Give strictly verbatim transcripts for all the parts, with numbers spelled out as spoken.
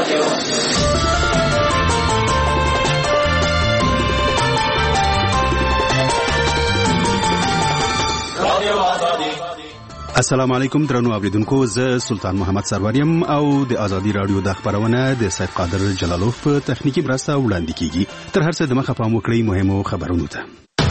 السلام علیکم درنو اوریدونکو، زه سلطان محمد سروریم او د ازادي رادیو د خبرونه د سید قادر جلالوف په تخنیکی برسته وړاندې کیږي. تر هر څه د مخه پام وکړئ مهمو خبرونو ته.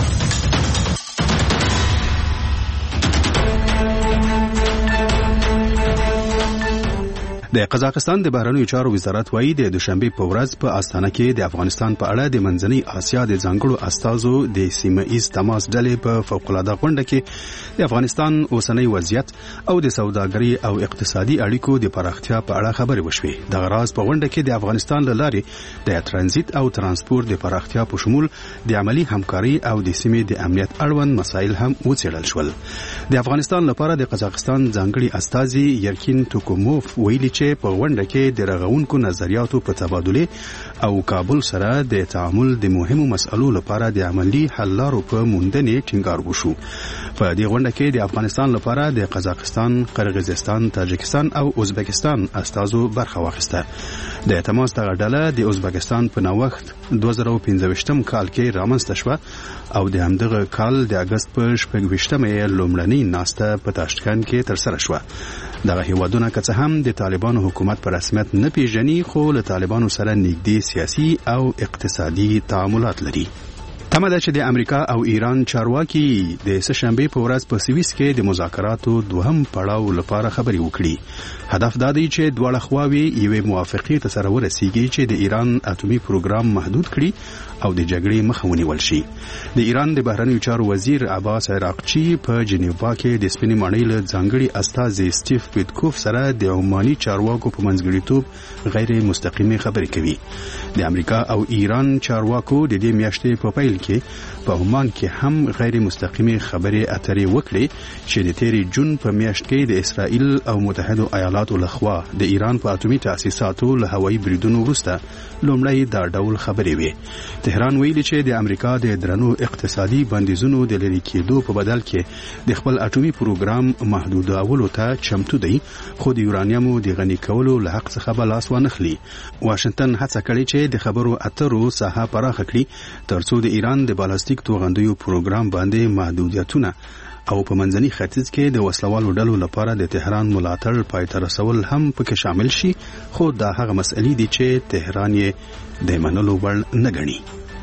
د قزاقستان د بهرنیو چارو وزارت وايي د دوشنبه په ورځ په استانه کې د افغانستان په اړه د منځنۍ اسیا د ځانګړو استازو د سیمه ایز تماس ډلې په فوق العاده غونډه کې د افغانستان اوسنۍ وضعیت او د سوداګري او اقتصادي اړیکو د پراختیا په اړه خبرې وشوې. د غراز په غونډه کې د افغانستان له لارې د ترانزیت او ترانسپورت د پراختیا په شمول د عملی همکاري او د سیمې د امنیت اړوند مسایل هم وڅېړل شول. د افغانستان لپاره د قزاقستان ځانګړي استازي یرکین توکوموف ویلي چې په غونډه کې د رغونکو نظریاتو په تبادله او کابل سره د تعامل د مهمو مسألو لپاره د عملی حل لارو په موندنې ټینګار وشو. په دې غونډه کې د افغانستان لپاره د قزاقستان، قرغیزستان، تاجکستان او ازبکستان استازو برخه واخیسته. د تماس دغه ډله د ازبکستان په نوښت دوه زره او پنځه کال کې رامنځته شوه او د همدغه کال د اگست په شپږ مې لومړنۍ ناسته په تاشکند کې ترسره شوه. دغه هیوادونه که څه هم د طالبانو حکومت په رسمیت نه پیژني، خو له طالبانو سره نږدې سیاسي او اقتصادي تعاملات لري. تمه ده چې د امریکا او ایران چارواکي د سهشنبه په ورځ په سویس کې د مذاکراتو دوهم پړاو لپاره خبرې وکړي. هدف دا دی چې دواړه خواوې یوې موافقې ته سره ورسیږي چې د ایران اټومي پروګرام محدود کړي او د جګړې مخه ونیول شي. د ایران د بهرنیو چارو وزیر عباس عراقچي په جنیوا کې د سپینې ماڼۍ له ځانګړي استازي سټیف پیټکوف سره د عماني چارواکو په منځګړیتوب غیر مستقیمه خبرې کوي. د امریکا او ایران چارواکو د دې میاشتې په پیل کې په عمان کې هم غیر مستقیمه خبرې اترې وکړي چې د تیرې جون په میاشت کې د اسرائیل او متحده ایالاتو لخوا د ایران په اټومي تاسیساتو له هوایي بریدونو وروسته لومړی دا ډول خبرې وي. تهران ویلي چې د امریکا د درنو اقتصادي بندیزونو د لرې کېدو په بدل کې د خپل اټومي پروګرام محدودولو ته چمتو دی، خو د یورانیمو د غني کولو له حق څخه به لاس وانخلي. واشنگټن هڅه کړې چې د خبرو اترو ساحه پراخه کړي ترڅو د ایران د بالستیک توغندیو پروګرام باندې محدودیتونه او په منځني ختیځ کې د وسلوالو ډلو لپاره د تهران ملاتړ پای ته رسول هم پکې شامل شي، خو دا هغه مسئلې دي چې تهران یې د منلو وړ نه ګڼي.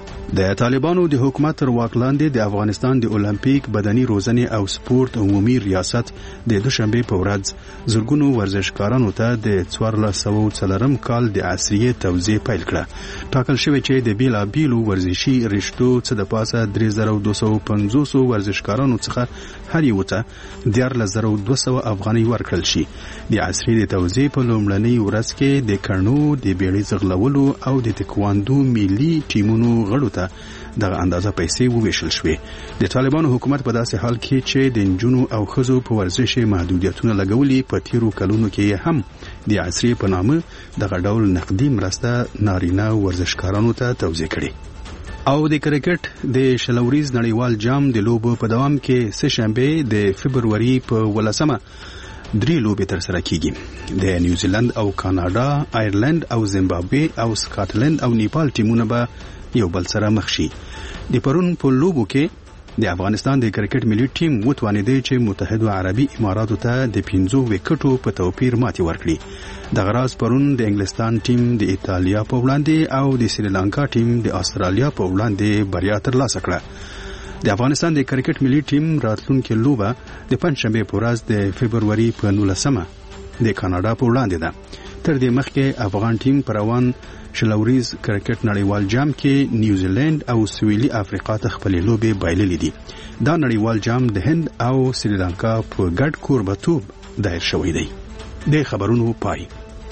د طالبانو د حکومت تر واک لاندې د افغانستان د اولمپیک بدني روزنې او سپورت عمومي ریاست د دوشنبه په ورځ زرګونو ورزشکارانو ته د څوارلس سوه څلورم کال د عصري توزیع پیل کړه. ټاکل شوی چې د بیلابیلو ورزشي رشتو څخه د پاسه درې زره دوه سوه پنځوس ورزشکارانو څخه هر یو ته دیارلس زره دوه سوه افغانۍ ورکړل شي. د عصري د توزیع په لومړنۍ ورځ کې د کڼو د بیړۍ ځغلولو او د تکواندو ملي ټیمونو غړو دغه اندازه پیسې وویشل شوې. د طالبانو حکومت په داسې حال کې چې د نجونو او ښځو په ورزش محدودیتونه لګولي، په تیرو کلونو کې هم د عصري په نامه دغه ډول نقدي مرسته نارینه ورزشکارانو ته توزیع کړي. او د کرکټ د شلوریز نړیوال جام د لوبو په دوام کې سهشنبه د فبروري په ولسمه درې لوبې تر سره کیږي. د نیوزیلند او کاناډا، آیرلند او زیمبابوے او سکاټلند او نیپال ټیمونه به یو بل سره مخ شي. د پرون په لوبو کې د افغانستان د کرکټ ملي ټیم وتوانیدي چې متحده عربي اماراتو ته د پنځو وکټو په توپیر ماتې ورکړي. د غراز پرون د انګلستان ټیم د ایتالیا په وړاندې او د سریلانکا ټیم د استرالیا په وړاندې بریا ترلاسه کړه. د افغانستان د کرکټ ملي ټیم راتلونکي لوبه د پنځشنبه په ورځ د فبروري په نولسمه د کاناډا په وړاندې ده. تر دې مخکې افغان ټیم پر روان شلوریز کرکټ نړیوال جام کې نیوزیلند او سویلي افریقا ته خپلې لوبې بایللې دي. دا نړیوال جام د هند او سریلانکا په ګډ کوربتوب دایر شوی دی. د خبرونو پای.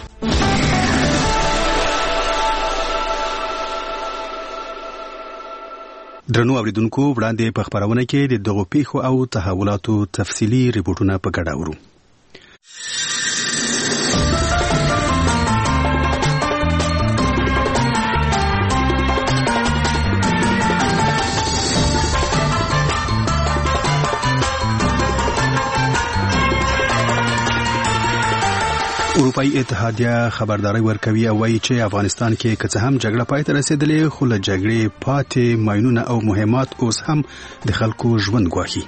درنو اوریدونکو، وړاندې په خبرونه کې د دغو پیښو او تحولاتو تفصیلي ریپورتونه په ګډه اورو. اروپאי اتحادیه خبرداري ورکوي او وايي چې افغانستان کې که څه هم جګړه پای ته رسیدلې خو له جګړې پاتې ماینونه او مهمات اوس هم د خلکو ژوند ګواښي.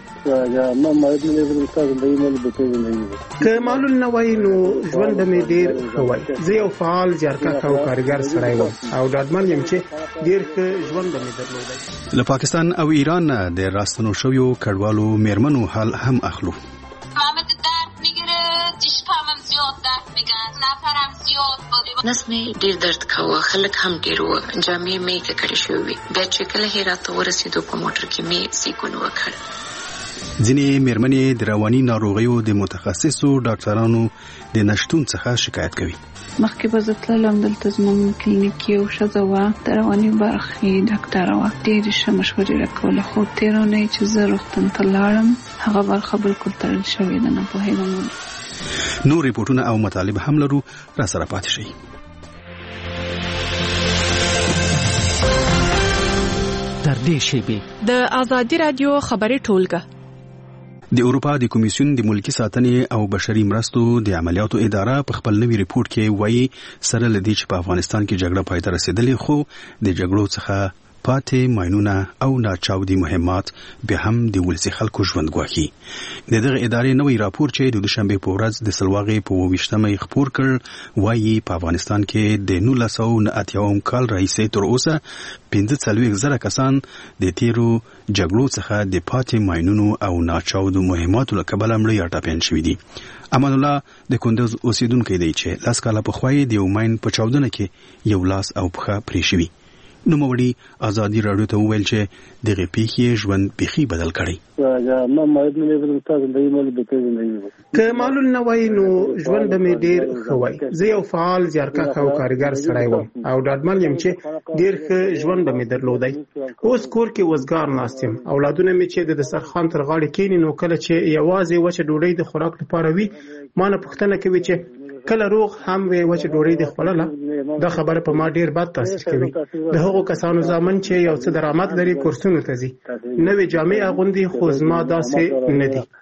که معلول نه وای نو ژوند به مې ډیر ښه وای. زه یو فعال جارکښ او کارګر سړی وم او ډاډمن یم چې ډیر ښه ژوند به مې درلودی. له پاکستان او ایران د راستنو شویو کډوالو میرمنو حال هم اخلو. نس مې ډیر درد کاوه، خلک هم ډیر و، جامې مې ککړې شوې. بیا چې کله هرات ته ورسېدو په موټر کې مې سیکون وکړ. ځینې میرمنې د رواني ناروغیو د متخصصو ډاکټرانو د نشټون څخه شکایت کوي. مخکې به زه تللم، دلته زموږ کلینیک یو ښځه وه، د رواني برخې ډاکټره وه، ډېرې ښه مشورې راکوله. خو تېره اونۍ چې زه روغتون ته لاړم هغه برخه بالکل تړل شوې ده، نه پوهېږم. نور ریپورټونه او مطالب هم لرو، را سره پاتې شئ. تر دې شیبې د آزادي رادیو خبري ټولګه د اروپا د کمیسیون د ملکی ساتنې او بشري مرستو د عملیاتو اداره په خپل نوي ریپورت کې وایي سره لدی چې په افغانستان کې جګړه پای ته رسیدلې خو د جګړو څخه پاتې ماینونه او ناچاودي مهمات به هم د ولسي خلکو ژوند ګواښي. د دغه ادارې نوې راپور چې د دوشنبه په ورځ د سلواغې په ویشتمه خپور کړ وایي په افغانستان کې د نولس سوه نهه اتیا کال راهیسې تر اوسه پنځه څلوېښت زره کسان د تیرو جګړو څخه د پاتې ماینونو او ناچاودو مهماتو له کبله مړه یا ټاپین شوي دي. امان الله د کندوز اوسیدونکی دی چې لاس کاله پخوا یې د یو ماین په چاودنه کې یو لاس او پښه پرې شوي. نوموړي ازادي راډیو ته وویل چې دغه پیښې ژوند بیخي بدل کړی. که معلول نه وای نو ژوند به مې ډیر ښه وای. زه یو فعال جارکښ او کارګر سړی وم او ډاډمن یم چې ډیر ښه ژوند به مې درلودی. اوس کور کې وزګار ناست یم. اولادونه مې چې د دسترخوان تر غاړې کېني نو کله چې یوازې وچه ډوډۍ د خوراک لپاره وي ما نه پوښتنه کوي چې کله روغ هم وي وچه ډوډۍ د خوړله. دا خبره په ما ډیر بد تاثیر کوي. د هغو کسانو زامن چې یو څه درآمد لري کورسونو ته ځي، نوې جامې اغوندي، خو زما داسې نه دي.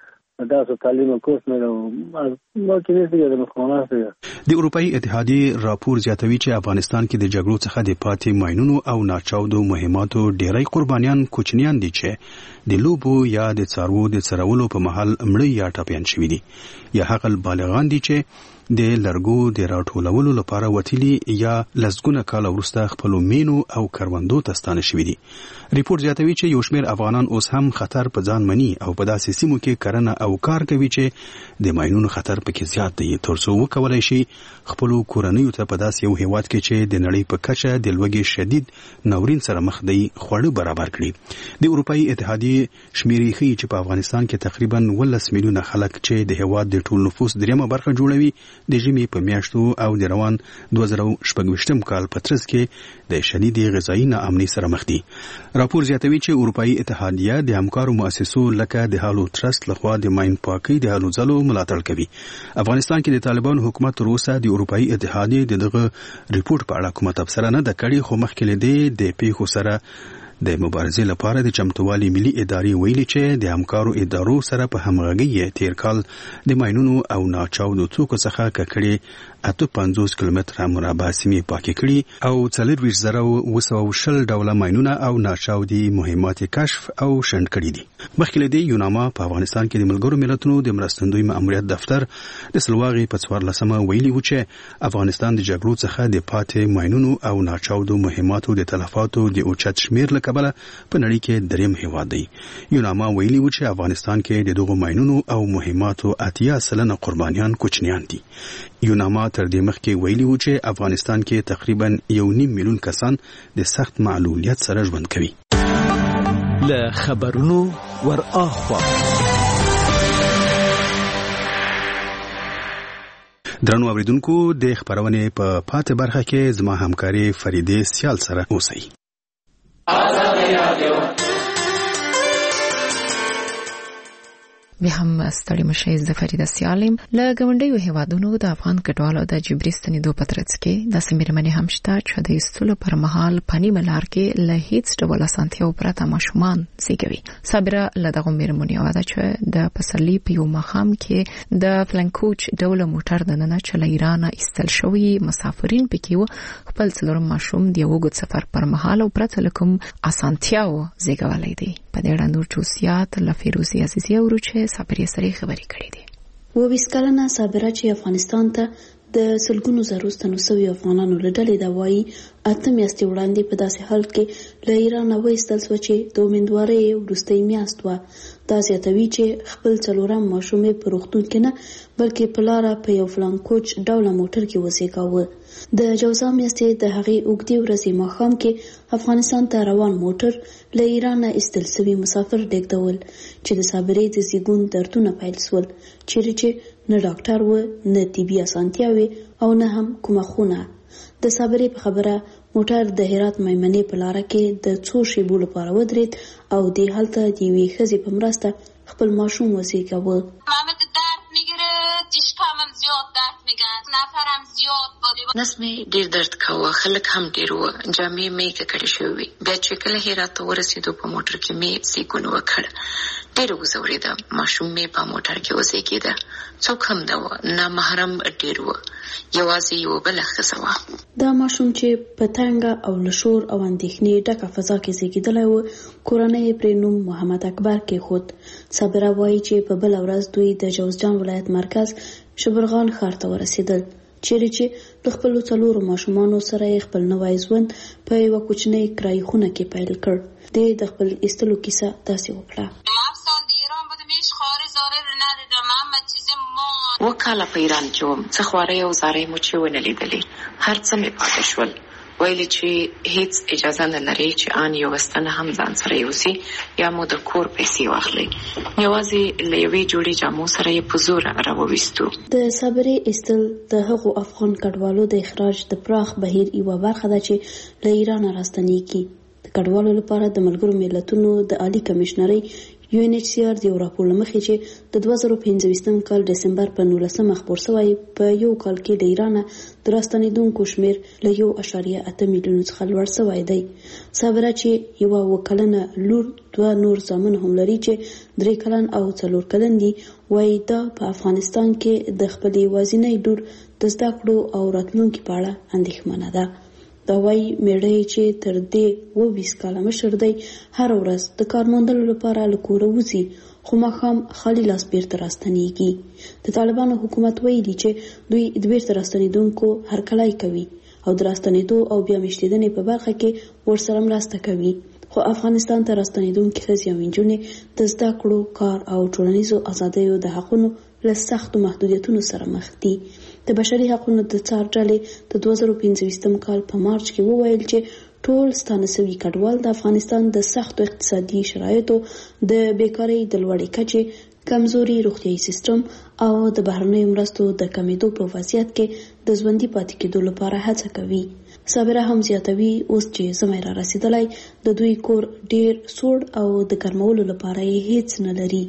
د اروپאי اتحادیه راپور زیاتوي چې افغانستان کې د جګړو څخه د پاتې ماینونو او ناچاودو مهماتو ډیری قربانیان کوچنیان دي چې د لوبو یا د څاروو د څرولو په مهال مړه یا ټپیان شوي دي، یا هغه بالغان دي چې د لرګو د راټولولو لپاره وتیلي یا لسګونه کال وروسته خپل مینو او کروندو ته ستانه شوي دي. ریپورت زیاتوي چې یو شمېر افغانان اوس هم خطر په ځان مني او په داسې سیمو کې کرنه او کار کوي چې د ماینونو خطر پکې زیات دی، ترڅو وکولای شي خپل کورنیو ته په داسې یو هیواد کې چې د نړۍ په کچه د لوږې شدید ناورین سره مخ دی خواړه برابر کړي. د اروپאי اتحادیه شمیرې ښیي چې په افغانستان کې تقریبا ولس میلیونه خلک چې د هیواد د ټول نفوس دریمه برخه جوړوي د ژمي په میاشتو او د روان دوه زره شپږ کال په ترڅ کې د شدید غذایی ناامنۍ سره مخ دي. راپور زیاتوي چې اروپאי اتحادیه د همکارو مؤسسو لکه د هالو ترست لخوا د ماین پاکۍ د هالو ځلو ملاتړ کوي. افغانستان کې د طالبانو حکومت تر اوسه د اروپאי اتحادیه دغه ریپورت په اړه کومه تبصره نه ده کړې، خو مخکې له دې د پیښو سره د مبارزې لپاره د چمتووالي ملي ادارې ویلي چې د همکارو ادارو سره په همغږۍ تیر کال د ماینونو او ناچاودو توکو څخه ککړې اته پنځوس کیلومتره مربع سیمې پاکې کړي او څلورویشت زره اوه سوه شل ډوله ماینونه او ناچاودي مهمات کشف او شنډ کړي دي. مخکې له دې یوناما په افغانستان کې د ملګرو ملتونو د مرستندوی ماموریت دفتر د سلواغې په څوارلسمه ویلي و چې افغانستان د جګړو څخه د پاتې ماینونو او ناچاودو مهماتو د تلفاتو د اوچت شمیر له کبله په نړۍ کې دریم هیواد دی. یوناما ویلي و چې افغانستان کې د دغو ماینونو او مهماتو اتیا سلنه قربانیان کوچنیان دي. یوناما تر دې مخکې ویلي و چې افغانستان کې تقریبا یو نیم میلیون کسان د سخت معلولیت سره ژوند کوي. له خبرونو ور اخوا درنو اوریدونکو د خبرونه په پاتې برخه کې زما همکاري فریده سیال سره اوسئ. به هم ستړي مشي زفریده سیالم له ګوندیو هیوادونو د افغان کډوالو د جبري ستنېدو په ترڅ کې د سمیرمنې هم شته چې د ایستلو پر مهال پنی ملار کې له هیڅ ډول اسانتیاو پرته ماشومان زیږوي. صابره له دغه میرمنې واده چې د پسرلي په یو مخام کې د فلنکوچ ډول موټر د ننه چې له ایران ایستل شوی مسافرین پکې و خپل څلورم ماشوم د یو اوږد سفر پر مهال او پرته له کوم اسانتیاو زیږولی دی. په دې اړه نور جزئیات له فیروزي عزیزي اورو چې صابرې سره خبرې کړې دي. و بیس کلنه صابره چې افغانستان ته د سلګونو زرو ستنو سوي افغانانو له ډلې د وایي اته میاشتې وړاندې په داسې حال کې له ایران وایستل شو چې د امیندوارۍ وروستۍ میاشت وه. دا زیاتوي چې خپل څلورم ماشوم یې په روغتون کې نه بلکې په لاره په یو فلانکوچ ډوله موټر کې وزېږاوه. د جوزا میاشتې د هغې اوږدې ورځې ماښام کې افغانستان ته روان موټر له ایران ایستل سوي مسافر لېږدول چې د صابرې د زیږون دردونه پیل شول، چیرې چې نه ډاکټر و، نه طبي اسانتیاوې او نه هم کومه خونه. د صابرې په خبره موټر د هرات میمنې په لاره کې د څو شیبو لپاره ودرېد او دې هلته د یوې ښځې په مرسته خپل ماشوم وزېږاوه. نس مې ډیر درد کاوه، خلک هم ډیر و، جامې مې ککړې شوې. بیا چې کله هرات ته ورسېدو په موټر کې مې سیګون وکړ، ډیر وځورېده. ماشوم مې په موټر کې وزېږېده، څوک هم نه و، نامحرم ډیر و، یوازې یو بله ښځه وه. دا ماشوم چې په تنګه او له شور او اندېښنې ډکه فضا کې زېږېدلی و، کورنۍ یې پرې نوم محمد اکبر کېښود. صابره وایي چې په بله ورځ دوی د جوزجان ولایت مرکز شبرغان ښار ته ورسېدل، چیرې چې د خپلو څلورو ماشومانو سره یې خپل نوی ژوند په یوه کوچنۍ کرایي خونه کې پیل کړ. دی د خپل ایستلو کیسه داسې وکړه. و کاله په ایران کې وم، څه خوارۍ او زارۍ مو چې ونه لیدلې، هر څه مې پاته شول. ویلي چې هیڅ اجازه نه لري چې آن یو ستنه هم ځان سره یوسي یا مو د کور پیسې واخلي. یوازې له یوې جوړې جامو سره یې په زوره راوویستو. د صابرې ایستل د هغو افغان کډوالو د اخراج د پراخ بهیر یوه برخه ده چې له ایرانه راستنېږي. د کډوالو لپاره د ملګرو ملتونو د عالي کمیشنرۍ یو ان ایچ سی آر د یو راپور له مخې چې د دوه زره پنځه ویشتم کال ډسمبر په نولسمه خپور شوی، په یو کال کې د ایرانه د راستنېدونکو شمېر له یو اعشاریه اته میلیونو څخه لوړ شوی دی. صابره چې یوه اووه کلنه لور، دوه نور زامن هم لري چې درې کلن او څلور کلن دي، وایي دا په افغانستان کې د خپلې یوازینۍ لور د زده کړو او راتلونکي په اړه اندېښمنه ده. دا وایي میړه چې تر دې اووه ویشت کاله مشر دی هره ورځ د کار موندلو لپاره له کوره وځي، خو ماښام خالي لاس بیرته راستنېږي. د طالبانو حکومت ویلي چې دوی د بیرته راستنېدونکو هرکلی کوي او د راستنېدو او بیا میشتېدنې په برخه کې ورسره مرسته کوي، خو افغانستان ته راستنېدونکي ښځې او نجونې د زده کړو، کار او ټولنیزو ازادیو د حقونو له سختو محدودیتونو سره مخ دي. د بشري حقونو د څار ډلې د دوه زره پنځه ویشتم کال په مارچ کې وویل چې ټول ستانه سوي کډوال د افغانستان د سختو اقتصادي شرایطو، د بیکارۍ د لوړې کچې، کمزوري روغتیايي سیستم او د بهرنیو مرستو د کمیدو په وضعیت کې د ژوندي پاتې کېدو لپاره هڅه کوي. صابره هم زیاتوي اوس چې زمای را رسېدلی د دوی کور ډیر سوړ او د ګرمولو لپاره یې هیڅ نه لري.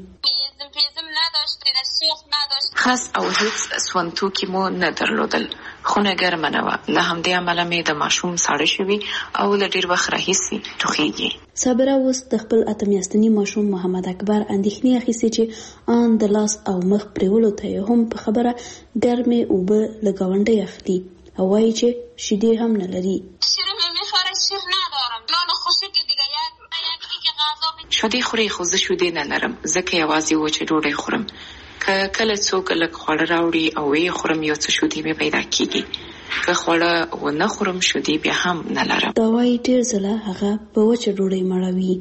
خاص او هیڅ سون توکي مو نه درلودل، خونه ګرمه نه وه، له همدې امله مې د ماشوم ساړه شوي او له ډېر وخت راهیسې ټوخېږي. صابره اوس د خپل اته میاشتني ماشوم محمد اکبر اندېښنې اخیستې چې ان د لاس او مخ پرېولو ته یې هم په خبره ګرمې اوبه له ګاونډۍ اخلي او وایي چې شیدې هم نه لري. شیدې خوري خو زه شیدې نه لرم، ځکه یوازې وچه ډوډۍ خورم. که کله څوک لږ خواړه راوړي او یې خورم یو څه شیدې مې پیدا کېږي، که خواړه ونه خورم شیدې بیا هم نه لرم. دا وایي ډېر ځله هغه په وچه ډوډۍ مړوي.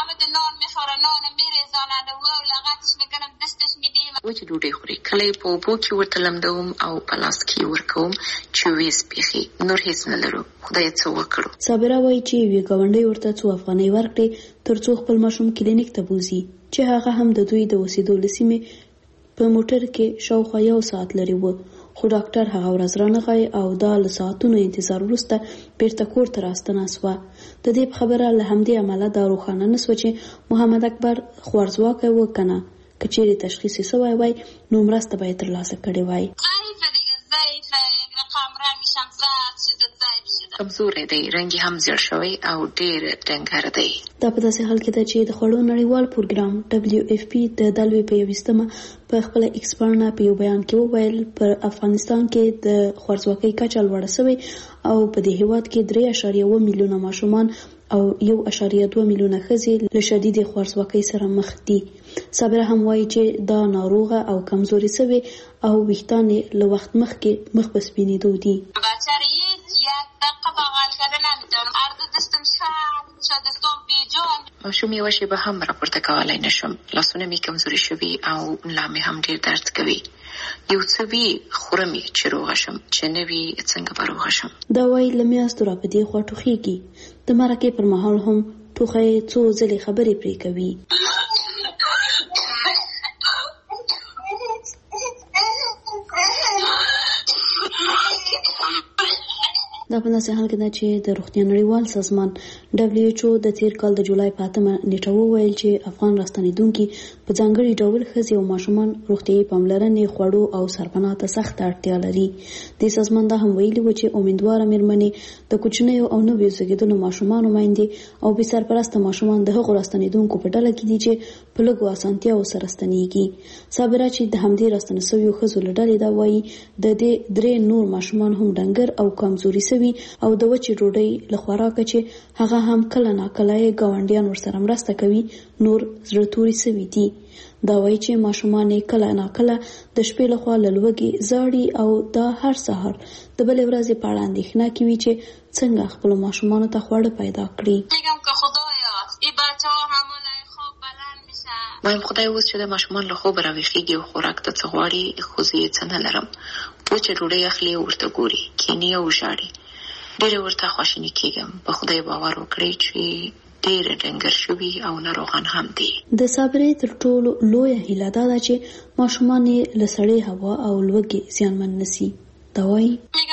وچه ډوډۍ خوري، کله یې په اوبو کې ورته لمدوم او په لاس کې ورکوم چې ویې سپېښي، نور هیڅ نه لرو، خدای څه وکړو. صابره وایي چې یوې ګاونډۍ ورته څو افغانۍ ورکړې تر څو خپل ماشوم کلینیک ته بوځي، چې هغه هم د دوی د اوسېدو له سیمې په موټر کې شاوخوا یو ساعت لري و، خو ډاکټر هغه ورځ رانغی او دا له ساعتونو انتظار وروسته بیرته کور ته راستنه سوه. د دې په خبره له همدې عمله دا روښانه نه سوه چې محمد اکبر خوارځواکی و که نه، کچېرې تشخیص یې سوی وای نو مرسته به یې ترلاسه کړې وای. کمزوری دی، رنګ هم زیړ شوی او ډېر ډنګر دی. دا په داسې حال کې ده چې د خوړو نړیوال پروګرام دبلیو اف پی د دلوي په یویشتمه په خپل ایکسپرټ په یو بیان کې وویل پر افغانستان کې د خوارځواکۍ کچه لوړه شوې او په دې هیواد کې درې اعشاریه اووه میلیونه ماشومان او یو اعشاریه دوه میلیونه ښځې له شدیدې خوارځواکۍ سره مخ دي. صابره هم وایي چې دا ناروغه او کمزوري شوې او ویښتان له وخت مخکې مخ په سپینېدو دي. ماشوم یوه شېبه هم راپورته کولی نشم، لاسونه مې کمزوري شوي او ملا مې هم ډېر درد کوي. یو څه وي خورم یې چې روغه شم، چې نه وي څنګه به روغه شم. دا وایي له میاشتو را په دې خوا ټوخېږي. د مرکې پر مهال هم ټوخی څو ځلې خبرې پرې کوي. دا په داسې حال کې ده چې د روغتیا نړیوال سازمان دبلیو ایچ او د تیر کال د جولای په اتمه نیټه وویل چې افغان راستنېدونکي په ځانګړي ډول ښځې او ماشومان روغتیایي پاملرنې، خوړو او سرپناه ته سخته اړتیا لري. د سازمان دا هم ویلي و چې امیدواره مېرمنې د کوچنیو او نویو زېږېدلو ماشومانو میندې او بې سرپرسته ماشومان د هغو راستنېدونکو په ډله کې دي چې په لږو اسانتیاوو سره ستنېږي. صابره چې د همدې راستنه شویو ښځو له ډلې دا وایي د دې درې نور ماشومان هم ډنګر او کمزوري او د وچې ډوډۍ له خوراکه چې هغه هم کله ناکله یې ګاونډیان ورسره مرسته کوي نور زړه توري سوي دي. دا وایي چې ماشومان یې کله ناکله د شپې لخوا له لوږې زاړي او دا هر سهار د بلې ورځې په اړه اندېښنه کوي چې څنګه خپلو ماشومانو ته خواړه پیدا کړي. وایم خدای اوس چې د ماشومان له خوبه راویښېږي او خوراک ته څه غواړي، خو زه یې څه نه لرم. وچه ډوډۍ اخلي او ورته ګوري، کیني او ژاړي. ډېره ورته خواشیني کېږم. په خدای باور وکړئ چې ډېره ډنګر شوي او ناروغان هم دي. د صابرې تر ټولو لویه هیله دا ده چې ماشومان یې له سړې هوا او لوږې زیانمن نشي. دا وایي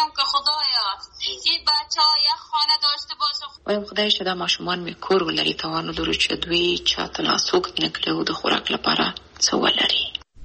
وایم خدای چې دا ماشومان مې کور ولري، توان ولرو چې دوی چاته لاس اوږد نه کړي او د خوراک لپاره څه ولري.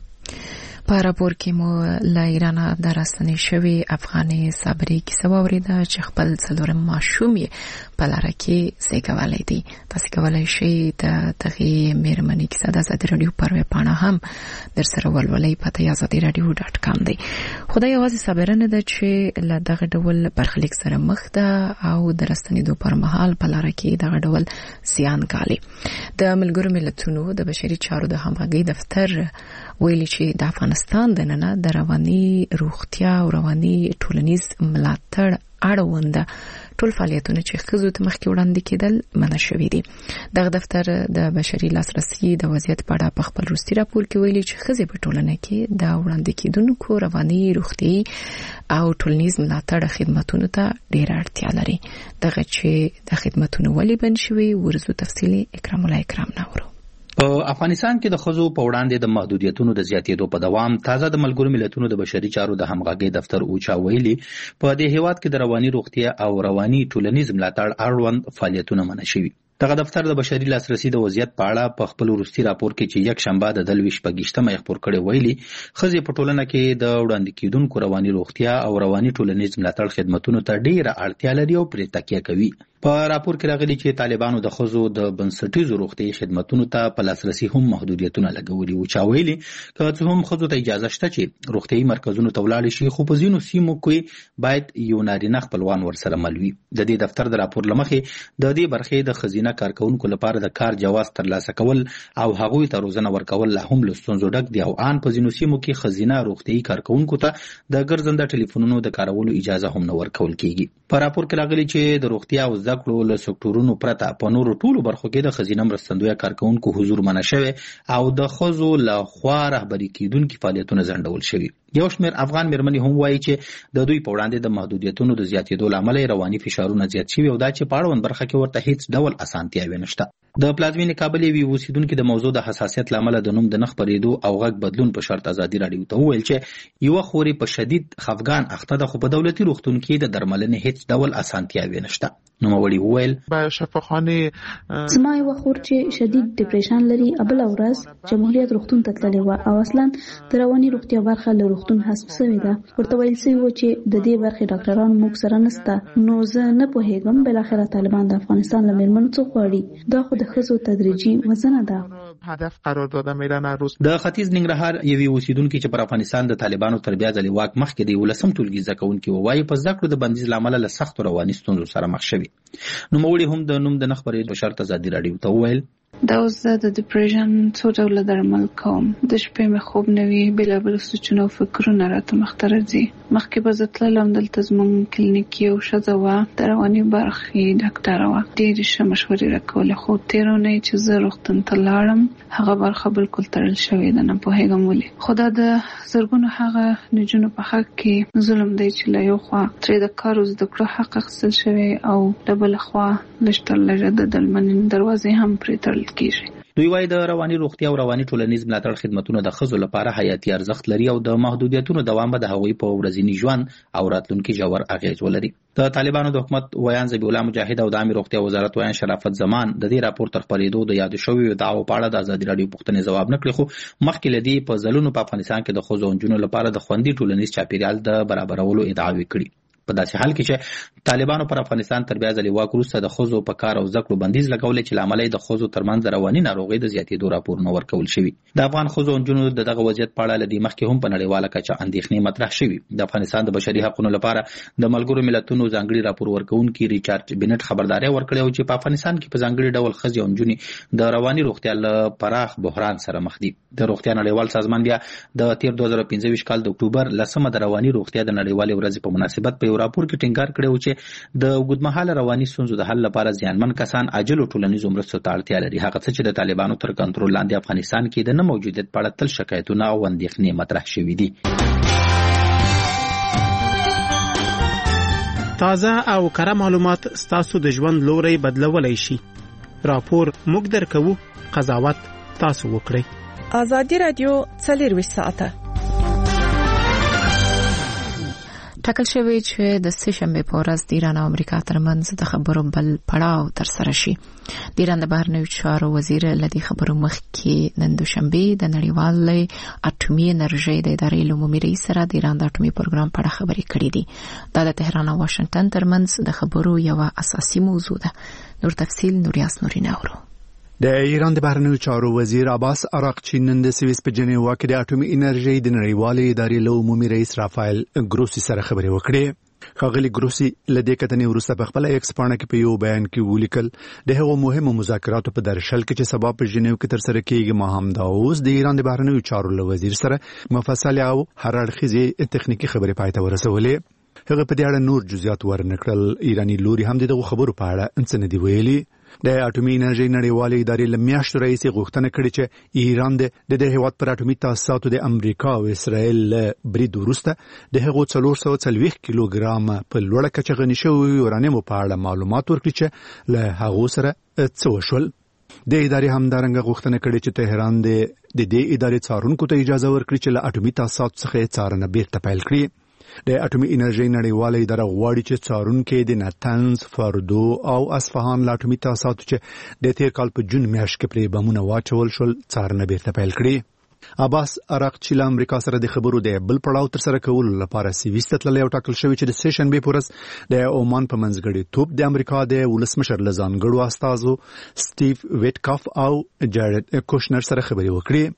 په راپور کې مو له ایرانه د راستنې شوې افغانې صابرې کیسه واورېده چې خپل څلورم ماشوم یې په لاره کې زیږولی دی. تاسې کولی شئ د دغې مېرمنې کیسه د ازادي راډیو پر ویبپاڼه هم درسره ولولئ. پته یې ازادي راډیو ډاټ کام دی. خو دا یوازې صابره نه ده چې له دغه ډول برخلیک سره مخ ده او د راستنېدو پر مهال په لاره کې دغه ډول زیان ګالي. د ملګرو ملتونو د بشري چارو د همغږۍ دفتر ویلي چې د افغانستان دننه د رواني روغتیا او رواني ټولنیز ملاتړ اړوند ټول فعالیتونه چې ښځو ته مخکې وړاندې کېدل منع شوي دي. دغه دفتر د بشري لاسرسي د وضعیت په اړه په خپل وروستي راپور کې ویلي چې ښځې په ټولنه کې د وړاندې کېدونکو رواني روغتیایي او ټولنیز ملاتړ خدماتونو ته ډېره اړتیا لري. دغه چې د خدماتونو ولې بند شوي ورزو تفصیلي اکرام الله اکرام ناورو. په افغانستان کې د ښځو په وړاندې د محدودیتونو د زیاتېدو په دوام تازه د ملګرو ملتونو د بشري چارو د همغږۍ دفتر اوچا ویلي په دې هیواد کې د رواني روغتیا او رواني ټولنیز ملاتړ اړوند فعالیتونه منع شوي. دغه دفتر د بشري لاسرسي د وضعیت په اړه په خپل وروستي راپور کې چې یک شنبه د دلوي شپږیشتمه خپور کړی ویلي ښځې په ټولنه کې د وړاندې کېدونکو رواني روغتیا او رواني ټولنیز ملاتړ خدماتونو ته ډېره اړتیا لري او پرې تکیه کوي. په راپور کې راغلي چې طالبانو د ښځو د بنسټیزو روغتیایي خدماتونو ته په لاسرسي هم محدودیتونه لګولي وو. چا ویلي که څه هم ښځو ته اجازه شته چې روغتیایي مرکزونو ته ولاړې شي، خو په ځینو سیمو کې باید یو نارینه خپلوان ورسره مل وي. د دې دفتر د راپور له مخې د دې برخې د ښځینه کارکونکو لپاره د کار جواز ترلاسه کول او هغوی ته روزنه ورکول لا هم له ستونزو ډک دي او ان په ځینو سیمو کې ښځینه روغتیایي کارکونکو ته د ګرځنده ټلیفونونو د کارولو اجازه هم نه ورکول کیږي. په راپور کې راغلي چې د روغتیا او زده کړو له سکتورونو پرته په نورو ټولو برخو کې د ښځینه مرستندویه کارکونکو حضور منع شوی او د ښځو له خوا رهبري کېدونکي فعالیتونه ځنډول شوي. یو شمېر افغان مېرمنې هم وایي چې د دوی په وړاندې د محدودیتونو د زیاتېدو له امله رواني فشارونه زیات شوي او دا چې په اړوند برخه کې ورته هیڅ ډول اسانتیاوې نشته. د پلازمینې کابل یوې اوسیدونکي د موضوع د حساسیت له امله د نوم د نه خپرېدو او غږ بدلون په شرط ازادي راډیو ته وویل چې یوه خورې په شدید خفګان اخته ده خو په دولتي روغتون کې د درملنې هیڅ ډول اسانتیاوې نشته. نوموړي وویل با شفاخانه زما یو خور چې شدید ډیپریشن لري ابل اورز جمهوریت روغتون ته تللی و او اصلا د رواني روغتیا برخه له روغتون حذف شوې ده. ورته ویل شوی و چې د دې برخې ډاکټران موږ سره نشته. نو زه نه پوهیږم بل اخر طالبان د افغانستان له میرمنو څخه غواړي. دا خو د ښځو تدریجي وزنه ده. هدف قرار داده میرن روز. د ختیځ ننګرهار یوې اوسیدونکو چې پر افغانستان د طالبانو تر بیا ځلې واک مخکې دی ولسم ټولګي زده کوونکي وایي په زده کړو د بندیز لامل له سخت رواني ستونزو سره مخ شوي. نوموړي هم د نوم د نخبرې په شرط ازادي راډیو ته وویل دا اوس د ډیپریشن څو ډوله درمل کوم. د شپې مې خوب نه وي، بېلابېل سوچونه او فکرونه راته مخته راځي. مخکې به زه تللم، دلته زموږ کلینیک یو ښځه وه، د رواني برخې ډاکټره وه، ډېرې ښه مشورې راکولې. خو تېره اونۍ چې زه روغتون ته لاړم هغه برخه بالکل تړل شوې ده. نه پوهېږم ولې، خو دا د زرګونو هغه نجونو په حق کې ظلم دی چې له یو خوا ترې د کار زده کړو حق اخیستل شوی او له بله خوا لږ تر لږه د دلمنې دروازې هم پرې تړل کیږي. دوی وايي د رواني روغتیا او رواني ټولنیز ملاتړ خدماتونه د ښځو لپاره حیاتي ارزښت لري او د محدودیتونو دوام به د هغوی په ورځني ژوند او راتلونکي ژور اغېز ولري. د طالبانو د حکومت ویان ذبیح الله مجاهد او د عامه روغتیا وزارت ویان شرافت زمان د دې راپور تر خپرېدو د یاد شویو دعوو په اړه د ازادي راډیو پوښتنې ځواب نه کړی. خو مخکې له دې په ځلونو په افغانستان کې د ښځو او نجونو لپاره د خوندي ټولنیز چاپیریال د برابرولو ادعاوې کړي. په داسې حال کې چې طالبانو پر افغانستان تر بیا ځلې واک وروسته د ښځو په کار او زده کړو بندیز لګولی چې له امله یې د ښځو ترمنځ د رواني ناروغۍ د زیاتېدو راپورونه ورکول شوي. د افغان ښځو او نجونو د دغه وضعیت په اړه له دې مخکې هم په نړیواله کچه اندېښنې مطرح شوي. د افغانستان د بشري حقونو لپاره د ملګرو ملتونو ځانګړي راپور ورکوونکي ریچارډ بینټ خبرداری ورکړې او چې په افغانستان کې په ځانګړي ډول ښځې او نجونې د رواني روغتیا له پراخ بحران سره مخ دي. د روغتیا نړیوال سازمان بیا د تیر دوه زره پنځه ویشت کال د اکتوبر لسمه د رواني روغتیا د نړیوالې ورځې په مناسبت په یو راپور کې ټینګار کړی و چې د اوږدمهاله رواني ستونزو د حل لپاره زیانمن کسان عاجلو ټولنیزو مرستو ته اړتیا لري. هغه څه چې د طالبانو تر کنټرول لاندې افغانستان کې د نه موجودیت په اړه تل شکایتونه او اندېښنې مطرح شوي دي. تازه او کره معلومات ستاسو د ژوند لوري بدلولای شي. راپور موږ درکوو، قضاوت تاسو وکړئ. ازادي راډیو څلورویشت ساعته ټاکل شوی چې د سه شنبه په ورځ د ایران او امریکا ترمنځ د خبرو بل پړاو تر سره شي. د ایران د بهرنیو چارو وزیر لدی خبرو مخکې نن دوشنبه د نړیوالې اټومي انرژي د ادارې عمومي رئیس سره د ایران د اټومي پروګرام په اړه خبرې کړې دي. دا د تهران او واشنگټن ترمنځ د خبرو یو اساسي موضوع ده. نور تفصیل نوریاس نورینه اورو. د ایران د بهرنیو چارو وزیر عباس اراغچی نن د سویس په جنیوا کې د اټومي انرژي د نړیوالې ادارې له عمومي رئیس رافایل ګروسی سره خبرې وکړې. ښاغلي ګروسی له دې کتنې وروسته په خپل ایکس پاڼه کې په یو بیان کې ولیکل د هغو مهمو مذاکراتو په درشل کې چې سبا په جنیو کې تر سره کېږي ما هم دا اوس د ایران د بهرنیو چارو له وزیر سره مفصل او هر اړخیزې تخنیکی خبرې پای ته ورسولې. هغه په دې اړه نور جزئیات ورنکړل. ایرانی لوري هم دغه خبرو په اړه څه نه دی ویلي. د اټومي انرژي نړیوالې ادارې له میاشتو راهیسې غوښتنه کړې چې ایران د دې هیواد پر اټومي تاسیساتو د امریکا او اسرائیل له برید وروسته د هغو څلور سوه څلوېښت کیلوګرام په لوړه کچه غني شوي یورانیم په اړه معلومات ورکړي چې له هغو سره څه وشول. د ادارې همدارنګه غوښتنه کړې چې تهران د دې ادارې څارونکو ته اجازه ورکړي چې له اټومي تاسیساتو څخه څارنه بیرته پیل کړي. د اټومي انرژي نړیواله اداره غواړي چې څارونکي د ناتنز، فردو او اصفهان له اټومي تاسیساتو چې د تیر کال په جون میاشت کې پرې بمونه واچول شول څارنه بیرته پیل کړي. عباس اراغچی له امریکا سره د خبرو د بل پړاو تر سره کولو لپاره سویس ته تللی او ټاکل شوی چې د سه شنبې په ورځ د عمان په منځګړي توپ د امریکا د ولسمشر له ځانګړو استازو سټیو ویټکاف او جارډ کوشنر سره خبرې وکړي.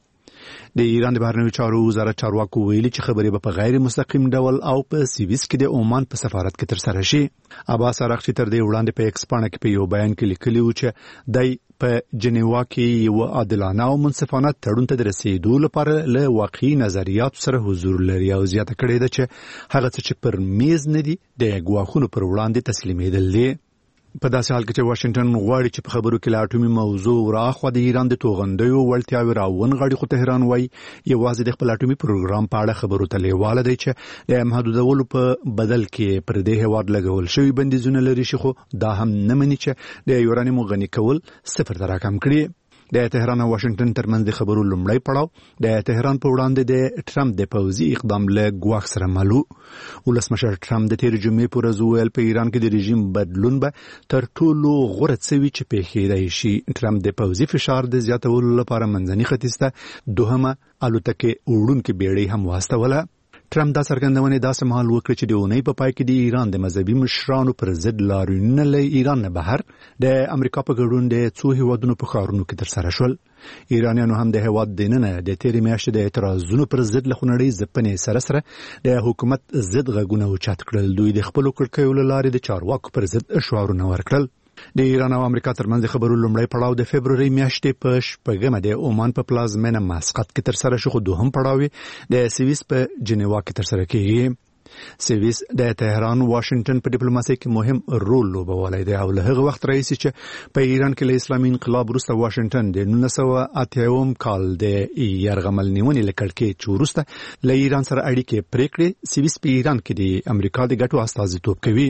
د ایران د بهرنیو چارو وزارت چارواکو ویلي چې خبرې به په غیر مستقیم ډول او په سویس کې د عمان په سفارت کې تر سره شي. عباس اراغچی تر دې وړاندې په ایکس پاڼه کې په یو بیان کې لیکلي و چې دای په جنیوا کې یو عادلانه او منصفانه تړون ته د رسیدو لپاره له واقعي نظریاتو سره حضور لري او زیاته کړې ده چې هغه څه چې پر میز نه دي د ګواښونو پر وړاندې تسلیمېدل دي. په داسې حال کې چې واشنگټن غواړي چې په خبرو کې له اټومي موضوع راخوا د ایران د توغندیو وړتیاوې راونغاړي، خو تهران وایي یوازې د خپل اټومي پروګرام په اړه خبرو ته لیواله دی چې د محدودولو په بدل کې پر دې هیواد لګول شوي بندیزونه لري شي، خو دا هم نه مني چې د یورانیم غني کول صفر ته راکم کړي. د تهران او واشنگټن ترمنځ د خبرو لومړی پړاو د تهران په وړاندې د ټرمپ د پوځي اقدام له ګواښ سره مالو. ولسمشر ټرمپ د تیر جمعې پر ورځ ویل په ایران کې د رژیم بدلون به تر ټولو غوره څه وي چې پیښیدای شي. ټرمپ د پوځي فشار د زیاتولو لپاره منځني ختیځ ته دوهمه الوتکې وړونکې بیړۍ هم واستوله. ټرمپ دا څرګندونه داسې مهال وکړه چې د اونۍ په پای کې د ایران د مذهبي مشرانو پر ضد لاریونونه له ایران نه بهر د امریکا په ګډون د څو هیوادونو په ښارونو کې ترسره شول. ایرانیانو هم د هیواد دننه د تیرې میاشتې د اعتراضونو پر ضد له خونړۍ ځپنې سره سره د حکومت ضد غږونه اوچت کړل. دوی د خپلو کړکیو له لارې د چارواکو پر ضد شعارونه ورکړل. د ایران او امریکا ترمنځ خبرو لومړی پړاو د فبروري میاشتې په شپږمه د عمان په پلازمینه مسقط کې ترسره شو، خو دوهم پړاو د سویس په جنیوا کې ترسره کیږي. سویس د تهران واشنگټن په ډیپلوماسي کې مهم رول لوبولی دی او له هغه وخت راهیسې چې په ایران کې له اسلامي انقلاب وروسته واشنگټن د نولس سوه اتیاوم کال د یرغمل نیونې له کړکۍ چې وروسته له ایران سره اړیکې پرې کړې. سویس په ایران کې د امریکا د ګټو استازیتوب کوي.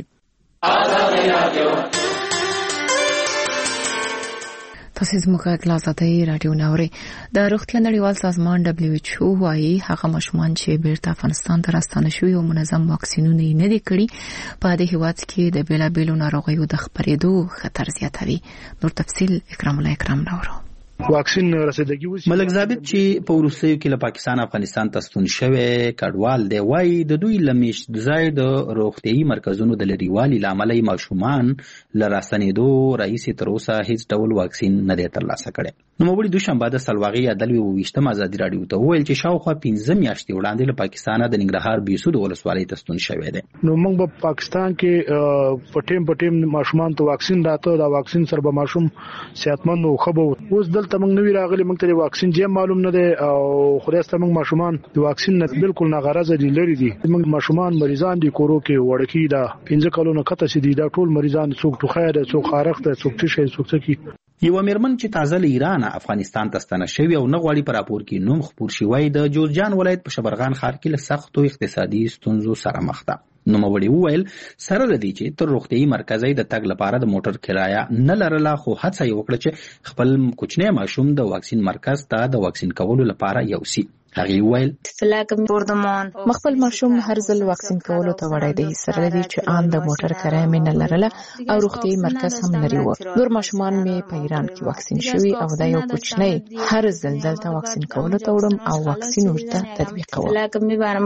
تاسو زموږ غلاساتي رادیو ناوري. د روغتیا نړیوال سازمان دبليو ایچ او وايي هغه ماشومان چې بیرته افغانستان ته راستانه شوي او منظم واکسینونه نه دي کړي په دې هیواد کې د بیلابیلو ناروغیو د خپرېدو خطر زیاتوي. نور تفصیل اکرام الله اکرام نورو. واکسین رسیدګي وسی ملک ثابت چې په روسیو کې له پاکستان افغانستان ته ستون شوی کډوال دی وایي د دوی لمیش ځای د روغتيایي مرکزونو د لريوالي لامل ماشومان لراستنېدو رئیس تر اوسه هیڅ ډول واکسین نه دی ترلاسه کړی. نو مبړي دوشنبه د سلواغي عدالوي وشتم ازادي رادیو ته ویل چې شاوخوا پنځه میاشتې وړاندې له پاکستان د ننګرهار بیسود ولسوالۍ ته ستون شوی دی. نو موږ په پاکستان کې پټیم پټیم ماشومان ته واکسین راته دا واکسین سره به ماشوم صحتمند او خبو اوس دلته موږ نوی راغلي موږ ته واکسین جې معلوم نه دی او خو داسته موږ ماشومان د واکسین نه بالکل نه غرض دي لري دي. موږ ماشومان مریضان دي کورو کې وړکی دا پنځه کلونو کته سي دي دا ټول مریضان څوک ټوخه ده څوک خارخ ده څوک تشه څوک څکی. یو میرمن چې تازه له ایران افغانستان ته ستنه شوی او نه غواړي پر راپور کې نوم خپور شوی د جوزجان ولایت په شبرغان ښار کې له سختو اقتصادي ستونزو سره مخ ده. نو موړي وویل سره لدی چې تر روغتيایي مرکزي د تګ لپاره د موټر کرایه نه لرله، خو هڅه یې وکړه چې خپل کوچنی ماشوم د واکسین مرکز ته د واکسین کولو لپاره یوسي. هغه ویل مخبل ماشوم هر ځل واکسین کولو ته وړای دی، سره لدی چې ان د موټر کرایه مې نه لرله او روغتيایي مرکز هم لري و. نور ماشومان مې په ایران کې واکسین شوي او دا یو کوچنی هر ځل دلته واکسین کولو ته وړم او واکسین ورته تطبیق کوم. دا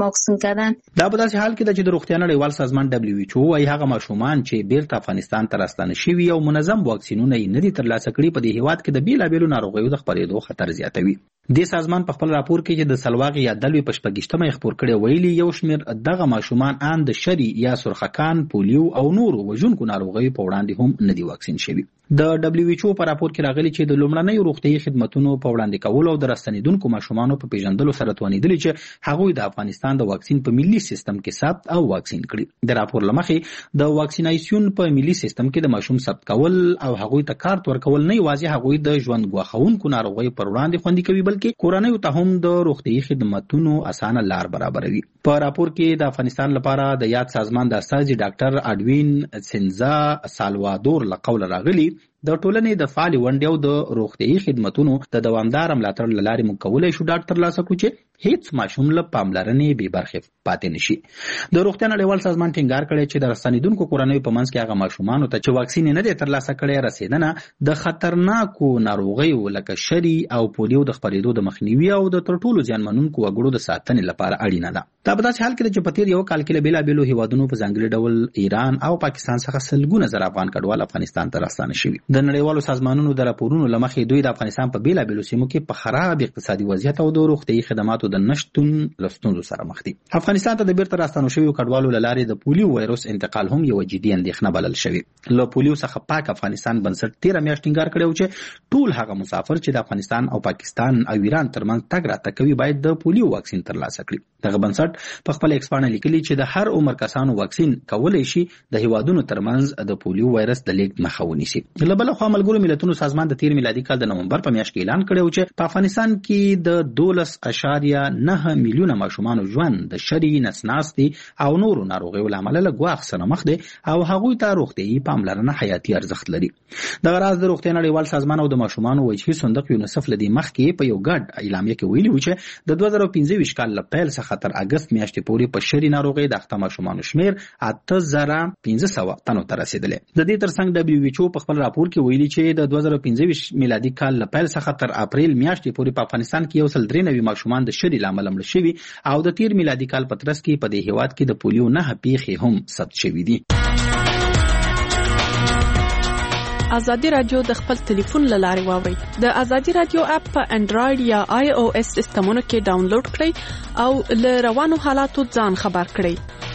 په داسې حال کې د چې د روغتیا نړیوال سازمان دبليو ایچ او وايي هغه ماشومان چې بیرته افغانستان ته راستانه شوي او منظم واکسینونه یې نه دي ترلاسه کړي په دې هیواد کې د بیلابیلو ناروغیو د خپرېدو خطر زیاتوي. د سازمان په خپل راپور کې چې د سلواغي عدالوي په شپږشتمه خبر کړي ویلي یو شمیر دغه ماشومان ان د شری یا سرخکان، پولیو او نورو وژونکو ناروغیو په وړاندې هم نه دي واکسین شوي. د دبليو ایچ او په راپور کې راغلي چې د لومړنۍ روغتيایي خدماتو په وړاندې کولو او د راستنیدونکو ماشومانو په پیژندلو سره توانیدل چې هغوی د افغانستان د واکسین په ملي سیستم کې ثبت او واکسین کړي. د راپور لمخې د واکسیناسیون په ملي سیستم کې د ماشوم ثبت کول او هغوی ته کارت ورکول نه یوازې هغوی د ژوند غواخونکو ناروغیو پر وړاندې خوندي کوي بلکې کورنۍ ته هم د روغتيایي خدماتو اسانه لار برابروي. په راپور کې د افغانستان لپاره د یاد سازمان د استاذ ډاکټر اډوین سنزا سالوادور لقول راغلي د ټولنې د فعال ونډې او د روغتيایي خدماتو د دوامدار ملاتړ لارې موږ کولای شو ډاکټر لاسه کو چې هیڅ ماشوم له پاملرنې بې برخې پاتې نشي. د روغتیا نړیوال سازمان ټینګار کړی چې د راستنیدونکو کورنۍ په منځ کې هغه ماشومان ته چې واکسین نه دي ترلاسه کړی رسیدنه د خطرناکو ناروغیو لکه شری او پولیو د خپرېدو د مخنیوي او د تر ټولو زیانمنونکو وګړو د ساتنې لپاره اړینه ده. دا په داسې حال کې چې په تیر یو کال کې له بیلابیلو هیوادونو په ځانګړي ډول ایران او پاکستان څخه سلګونه زره افغان کډوال افغانستان ته راستانه شوي. د نړیوالو سازمانونو د راپورونو لمخې دوی د افغانستان په بیلابیلو سیمو کې په خراب اقتصادي وضعیت او د روغتيایي خدماتو د نشټون لستونزو سره مخ دي. افغانستان ته د بیرته راستانه شویو کډوالو له لارې د پولیو وایروس انتقال هم یو جدي اندېښنه بلل شوی. له پولیو څخه پاک افغانستان بنسټ تیر میاشت ټینګار کړی چې ټول هغه مسافر چې د افغانستان او پاکستان او ایران ترمنځ تګ راتګ کوي باید د پولیو واکسین ترلاسه کړي. دغه بنسټ په خپل ایکسپانه لیکلي چې د هر عمر کسانو واکسین کولای شي د هیوادونو ترمنځ د پولیو وایرس د لیږد مخه ونیسي. له بل خوا ملګرو ملتونو سازمان د تیر میلادي کال د نومبر په میاشت کې اعلان کړی چې په افغانستان کې د دولس اشاریه نه میلیونه ماشومان ژوند د شری نسناستي او نورو ناروغیو لامل له ګواښ سره مخ دي او هغوی ته روغتيایي پاملرنه حیاتي ارزښت لري. د غراز د روغتیا نړیوال سازمان او د ماشومان وجهي صندوق یونیسف لدی مخ کې په یو ګډ اعلامیه کې ویلي و چې د دوه زره پنځه ویشت کال له پیل څخه تر اگست میاشتې پورې په شری ناروغي د اخته ماشومان شمیر اته زره پنځه سوه تنو ته رسیدلی. د دې ترڅنګ دبليو ایچ او په خپل راپور کې ویلي چې د دوه زره پنځه ویشت میلادي کال له پیل څخه تر اپریل میاشتې پورې په افغانستان کې یو سل درې نوي ماشومان د شری لامل مړ شوي او د تیر میلادي کال په ترڅ کې په دې هیواد کې د پولیو نه پیښې هم ثبت شوي دي. ازادي رادیو د خپل ټلیفون له لارې واورئ. د ازادي رادیو اپ په انډراید یا آی او اس سیسټمونو کې ډاونلوډ کړئ او له روانو حالاتو ځان خبر کړئ.